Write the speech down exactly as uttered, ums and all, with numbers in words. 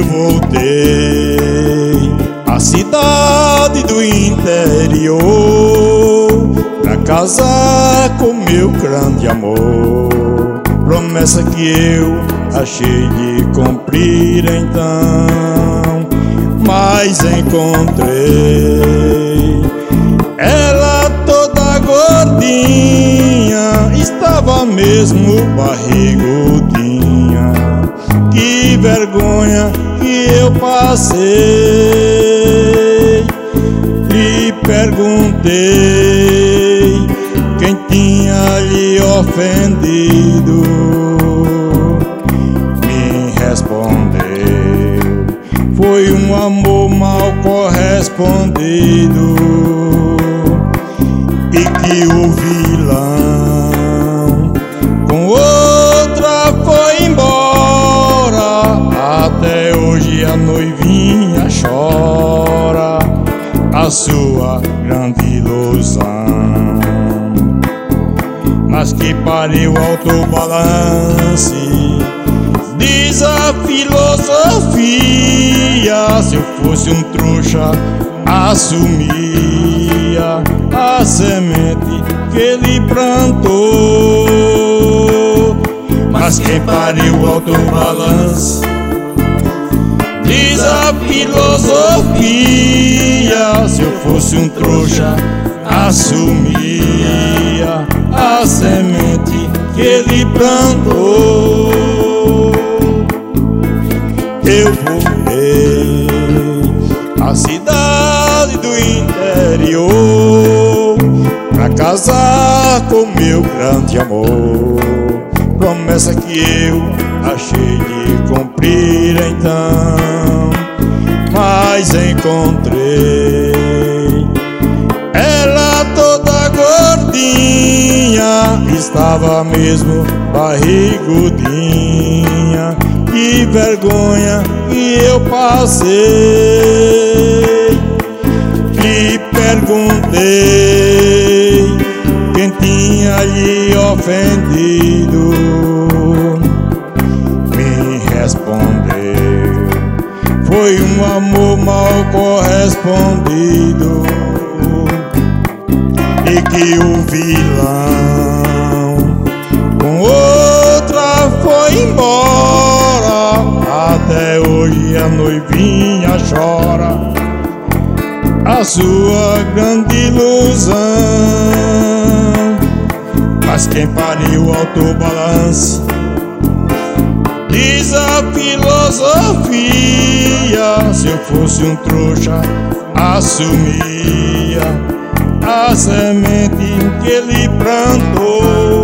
Eu voltei à cidade do interior pra casar com meu grande amor. Promessa que eu achei de cumprir então, mas encontrei ela toda gordinha, estava mesmo barrigudinha. Que vergonha que eu passei. Lhe perguntei quem tinha lhe ofendido. Me respondeu: foi um amor mal correspondido. E que o vilão com outra foi embora. Até hoje a noivinha chora a sua grande ilusão. Mas que pariu autobalance, diz a filosofia. Se eu fosse um trouxa, assumia a semente que ele plantou. Mas quem pariu o autobalance, diz a filosofia. Se eu fosse um trouxa, assumia a semente que ele plantou. Eu voltei à cidade do interior pra casar com meu grande amor. Promessa que eu achei de cumprir então, mas encontrei ela toda gordinha, estava mesmo barrigudinha. Que vergonha que eu passei. Lhe perguntei quem tinha lhe ofendido. Me respondeu: foi um amor mal correspondido. E que o vilão com outra foi embora. Até hoje a noivinha chora a sua grande ilusão. Mas quem pariu o autobalance, diz a filosofia. Se eu fosse um trouxa, assumia a semente que ele plantou.